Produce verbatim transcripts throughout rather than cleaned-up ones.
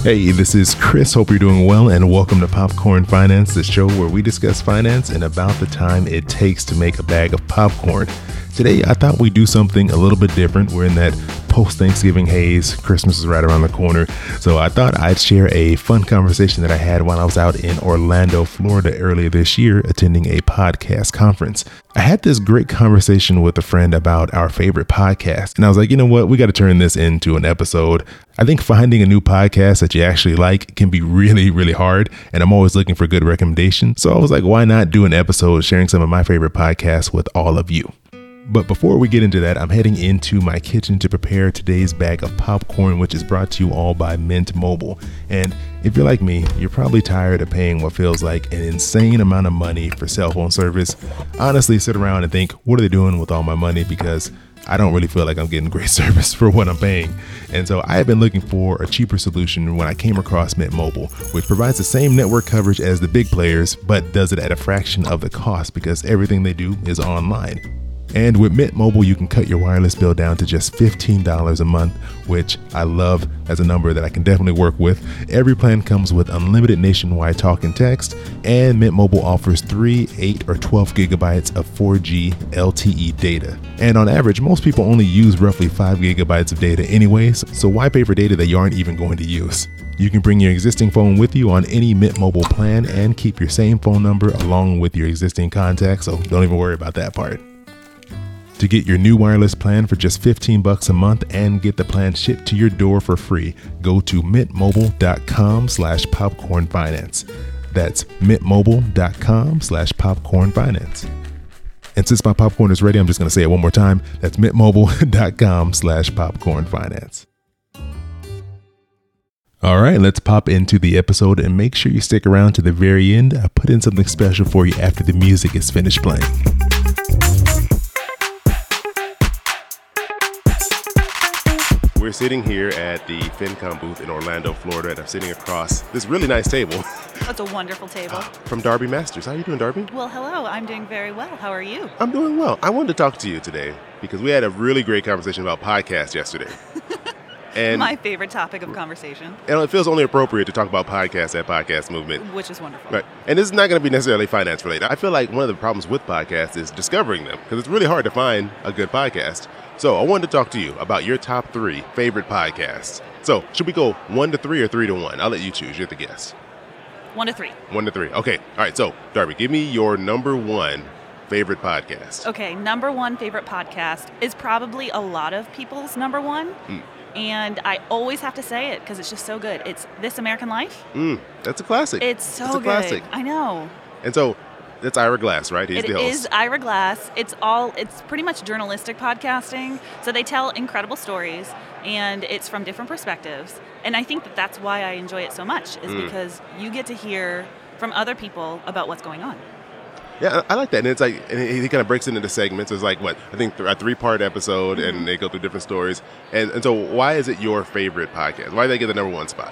Hey, this is Chris. Hope you're doing well, and welcome to Popcorn Finance, the show where we discuss finance and about the time it takes to make a bag of popcorn. Today, I thought we'd do something a little bit different. We're in that post-Thanksgiving haze. Christmas is right around the corner. So I thought I'd share a fun conversation that I had while I was out in Orlando, Florida earlier this year, attending a podcast conference. I had this great conversation with a friend about our favorite podcast. And I was like, you know what? We got to turn this into an episode. I think finding a new podcast that you actually like can be really, really hard. And I'm always looking for good recommendations. So I was like, why not do an episode sharing some of my favorite podcasts with all of you? But before we get into that, I'm heading into my kitchen to prepare today's bag of popcorn, which is brought to you all by Mint Mobile. And if you're like me, you're probably tired of paying what feels like an insane amount of money for cell phone service. Honestly, sit around and think, what are they doing with all my money? Because I don't really feel like I'm getting great service for what I'm paying. And so I have been looking for a cheaper solution when I came across Mint Mobile, which provides the same network coverage as the big players, but does it at a fraction of the cost because everything they do is online. And with Mint Mobile, you can cut your wireless bill down to just fifteen dollars a month, which I love as a number that I can definitely work with. Every plan comes with unlimited nationwide talk and text, and Mint Mobile offers three, eight, or twelve gigabytes of four G L T E data. And on average, most people only use roughly five gigabytes of data anyways, so why pay for data that you aren't even going to use? You can bring your existing phone with you on any Mint Mobile plan and keep your same phone number along with your existing contacts, so don't even worry about that part. To get your new wireless plan for just fifteen bucks a month and get the plan shipped to your door for free, go to mintmobile.com slash popcorn finance. That's mintmobile.com slash popcorn finance. And since my popcorn is ready, I'm just going to say it one more time. That's mintmobile.com slash popcorn finance. All right, let's pop into the episode and make sure you stick around to the very end. I put in something special for you after the music is finished playing. We're sitting here at the FinCom booth in Orlando, Florida, and I'm sitting across this really nice table. That's a wonderful table. From Darby Masters. How are you doing, Darby? Well, hello. I'm doing very well. How are you? I'm doing well. I wanted to talk to you today because we had a really great conversation about podcasts yesterday. And my favorite topic of conversation. And it feels only appropriate to talk about podcasts at Podcast Movement. Which is wonderful. Right. And this is not going to be necessarily finance related. I feel like one of the problems with podcasts is discovering them because it's really hard to find a good podcast. So I wanted to talk to you about your top three favorite podcasts. So should we go one to three or three to one? I'll let you choose. You're the guest. One to three. One to three. Okay. All right. So Darby, give me your number one favorite podcast. Okay. Number one favorite podcast is probably a lot of people's number one. Mm. And I always have to say it because it's just so good. It's This American Life. Mm, that's a classic. It's so that's a good. Classic. I know. And so that's Ira Glass, right? He's it the host. is Ira Glass. It's all. It's pretty much journalistic podcasting. So they tell incredible stories, and it's from different perspectives. And I think that that's why I enjoy it so much, is mm. because you get to hear from other people about what's going on. Yeah, I like that. And it's like, and he kind of breaks it into segments. It's like, what, I think a three-part episode, mm-hmm. and they go through different stories. And, and so why is it your favorite podcast? Why did they get the number one spot?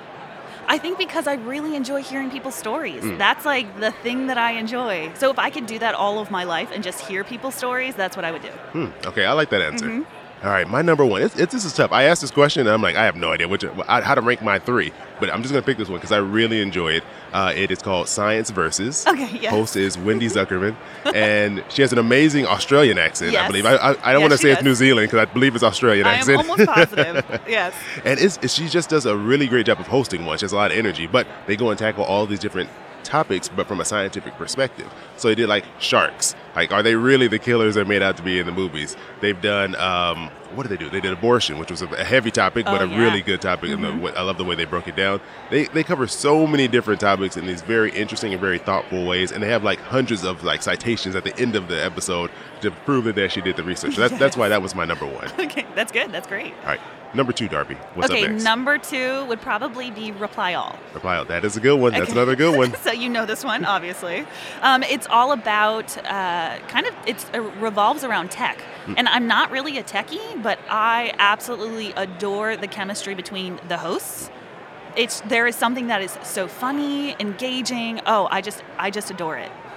I think because I really enjoy hearing people's stories. Mm. That's like the thing that I enjoy. So if I could do that all of my life and just hear people's stories, that's what I would do. Hmm. Okay, I like that answer. Mm-hmm. All right, my number one. It's, it's This is tough. I asked this question, and I'm like, I have no idea which how to rank my three. But I'm just going to pick this one because I really enjoy it. Uh, it is called Science Versus. Okay, yes. Host is Wendy Zuckerman. And she has an amazing Australian accent, yes. I believe. I, I, I don't yes, want to say does. It's New Zealand because I believe it's Australian I accent. am almost positive, yes. And it's, it's, she just does a really great job of hosting one. She has a lot of energy. But they go and tackle all these different topics, but from a scientific perspective. So they did like sharks. Like, are they really the killers they're made out to be in the movies? They've done, um, what did they do? They did abortion, which was a heavy topic, but oh, a yeah. really good topic. Mm-hmm. And the, I love the way they broke it down. They they cover so many different topics in these very interesting and very thoughtful ways. And they have like hundreds of like citations at the end of the episode to prove that they actually did the research. So that's, yes. that's why that was my number one. Okay, that's good. That's great. All right. Number two, Darby. What's okay, up next? Number two would probably be Reply All. Reply All. That is a good one. That's okay. another good one. So you know this one, obviously. Um, it's all about uh, kind of, it revolves around tech. Mm. And I'm not really a techie, but I absolutely adore the chemistry between the hosts. It's there is something that is so funny, engaging. Oh, I just I just adore it.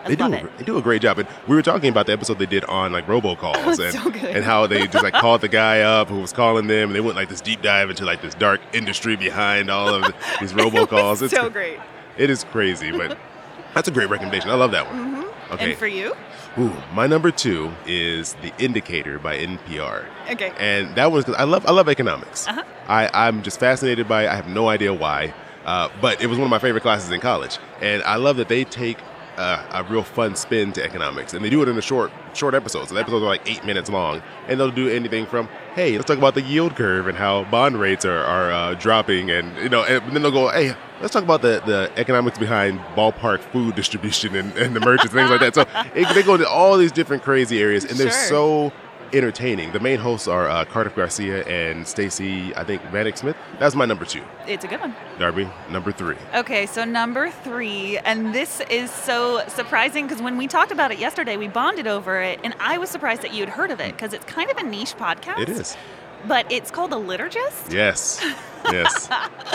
I they love do. it. They do a great job. And we were talking about the episode they did on like robocalls Oh, it's and so good. and how they just like called the guy up who was calling them, and they went like this deep dive into like this dark industry behind all of the, these robocalls. It's so great. It is crazy, but that's a great recommendation. I love that one. Mm-hmm. Okay. And for you? Ooh, my number two is The Indicator by N P R. Okay. And that was because I love I love economics. Uh-huh. I, I'm just fascinated by it. I have no idea why, uh, but it was one of my favorite classes in college. And I love that they take uh, a real fun spin to economics, and they do it in a short short episodes. So the episodes are like eight minutes long, and they'll do anything from, hey, let's talk about the yield curve and how bond rates are, are uh, dropping, and you know, and then they'll go, hey, let's talk about the, the economics behind ballpark food distribution and, and the merchants, things like that. So it, they go into all these different crazy areas, and they're Sure. so entertaining. The main hosts are uh, Cardiff Garcia and Stacey, I think, Vanek Smith. That's my number two. It's a good one. Darby, number three. Okay, so number three, and this is so surprising because when we talked about it yesterday, we bonded over it, and I was surprised that you had heard of it because it's kind of a niche podcast. It is. But it's called The Liturgist. Yes. Yes.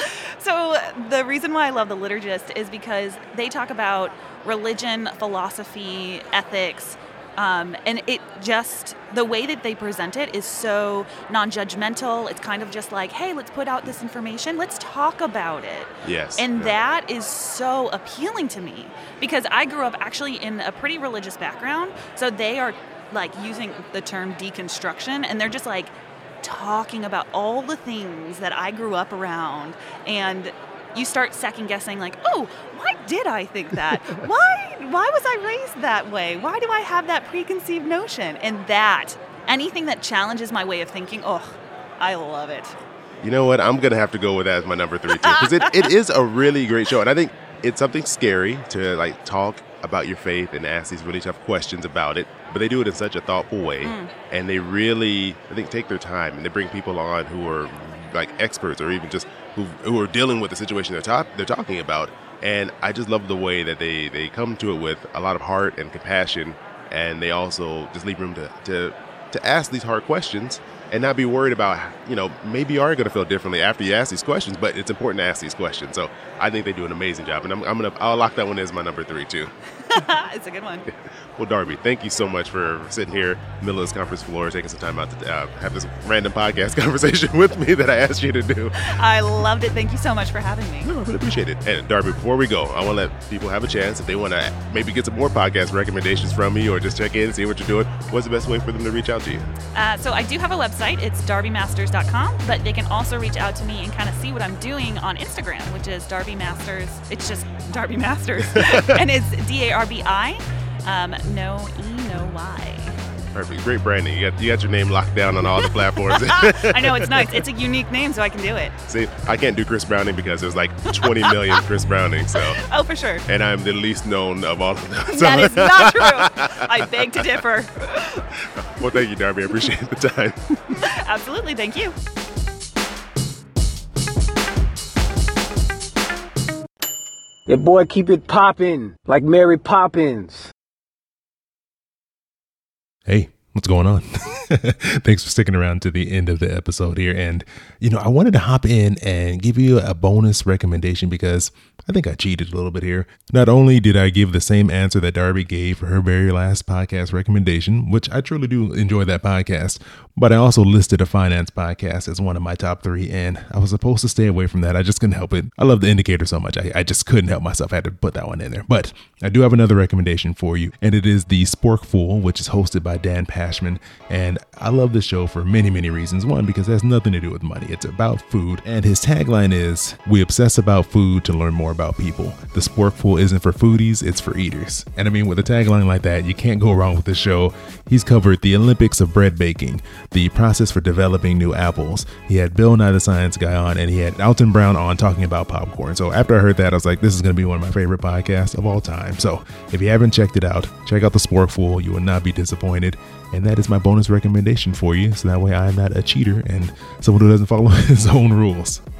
So the reason why I love The Liturgist is because they talk about religion, philosophy, ethics, um, and it just, the way that they present it is so non-judgmental. It's kind of just like, hey, let's put out this information. Let's talk about it. Yes. And yeah. that is so appealing to me because I grew up actually in a pretty religious background. So they are like using the term deconstruction, and they're just like talking about all the things that I grew up around. And you start second guessing like, oh, why did I think that? why why was I raised that way? Why do I have that preconceived notion? And that, anything that challenges my way of thinking, oh, I love it. You know what? I'm going to have to go with that as my number three, too. Because it, it is a really great show. And I think it's something scary to, like, talk about your faith and ask these really tough questions about it. But they do it in such a thoughtful way. Mm. And they really, I think, take their time. And they bring people on who are, like, experts or even just who who are dealing with the situation they're, ta- they're talking about. And I just love the way that they, they come to it with a lot of heart and compassion. And they also just leave room to, to, to ask these hard questions and not be worried about, you know, maybe you are going to feel differently after you ask these questions, but it's important to ask these questions. So I think they do an amazing job, and I'm, I'm going to, I'll lock that one as my number three too. It's a good one. Well, Darby, thank you so much for sitting here in the middle of this conference floor, taking some time out to uh, have this random podcast conversation with me that I asked you to do. I loved it. Thank you so much for having me. No, I really appreciate it. And Darby, before we go, I want to let people have a chance if they want to maybe get some more podcast recommendations from me or just check in and see what you're doing. What's the best way for them to reach out to you? Uh, so I do have a website. It's darby masters dot com, but they can also reach out to me and kind of see what I'm doing on Instagram, which is Darby Masters. It's just Darby Masters. And it's D A R B I, um, no E, no Y. Perfect. Great branding. You got, you got your name locked down on all the platforms. I know, it's nice. It's a unique name, so I can do it. See, I can't do Chris Browning because there's like twenty million Chris Browning. So. Oh, for sure. And I'm the least known of all of them. So. That is not true. I beg to differ. Well, thank you, Darby. I appreciate the time. Absolutely. Thank you. Yeah, boy, keep it poppin' like Mary Poppins. Hey, what's going on? Thanks for sticking around to the end of the episode here. And, you know, I wanted to hop in and give you a bonus recommendation because I think I cheated a little bit here. Not only did I give the same answer that Darby gave for her very last podcast recommendation, which I truly do enjoy that podcast, but I also listed a finance podcast as one of my top three, and I was supposed to stay away from that. I just couldn't help it. I love The Indicator so much. I, I just couldn't help myself. I had to put that one in there. But I do have another recommendation for you, and it is The Sporkful, which is hosted by Dan Pashman. And I love this show for many, many reasons. One, because it has nothing to do with money. It's about food. And his tagline is, "We obsess about food to learn more about people. The Sporkful isn't for foodies, it's for eaters." And I mean, with a tagline like that, you can't go wrong with this show. He's covered the Olympics of bread baking, the process for developing new apples. He had Bill Nye the Science Guy on, and he had Alton Brown on talking about popcorn. So after I heard that, I was like, this is going to be one of my favorite podcasts of all time. So if you haven't checked it out, check out The Sporkful. You will not be disappointed. And that is my bonus recommendation for you. So that way I'm not a cheater and someone who doesn't follow his own rules.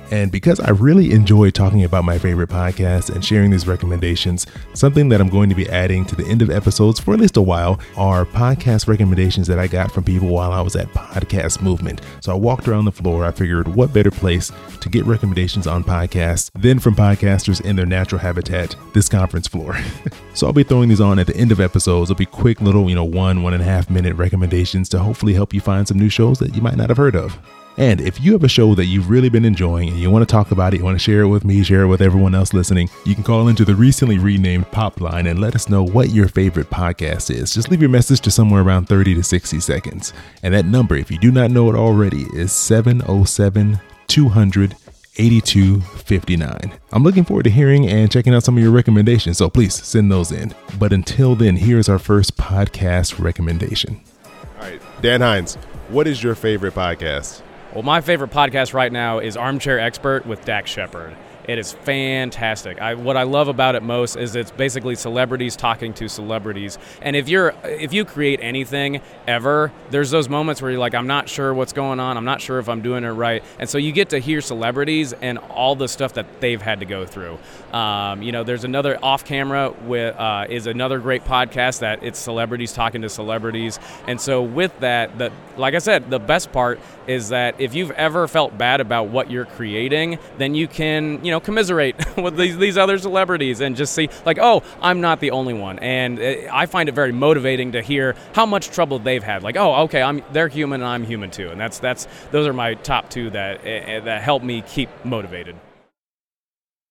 And because I really enjoy talking about my favorite podcasts and sharing these recommendations, something that I'm going to be adding to the end of episodes for at least a while are podcast recommendations that I got from people while I was at Podcast Movement. So I walked around the floor. I figured what better place to get recommendations on podcasts than from podcasters in their natural habitat, this conference floor. So I'll be throwing these on at the end of episodes. It'll be quick little, you know, one, one and a half minute recommendations to hopefully help you find some new shows that you might not have heard of. And if you have a show that you've really been enjoying and you want to talk about it, you want to share it with me, share it with everyone else listening, you can call into the recently renamed Pop Line and let us know what your favorite podcast is. Just leave your message to somewhere around thirty to sixty seconds. And that number, if you do not know it already, is seven oh seven, two hundred, eighty-two fifty-nine. I'm looking forward to hearing and checking out some of your recommendations, so please send those in. But until then, here's our first podcast recommendation. All right, Dan Hines, what is your favorite podcast? Well, my favorite podcast right now is Armchair Expert with Dax Shepard. It is fantastic. I, what I love about it most is it's basically celebrities talking to celebrities. And if you're if you create anything ever, there's those moments where you're like, I'm not sure what's going on. I'm not sure if I'm doing it right. And so you get to hear celebrities and all the stuff that they've had to go through. Um, you know, there's another Off Camera with uh, is another great podcast that it's celebrities talking to celebrities. And so with that, the like I said, the best part is that if you've ever felt bad about what you're creating, then you can, you know, commiserate with these, these other celebrities and just see like, oh, I'm not the only one. And I find it very motivating to hear how much trouble they've had. Like, oh, okay, I'm they're human and I'm human too. And that's that's those are my top two that that help me keep motivated.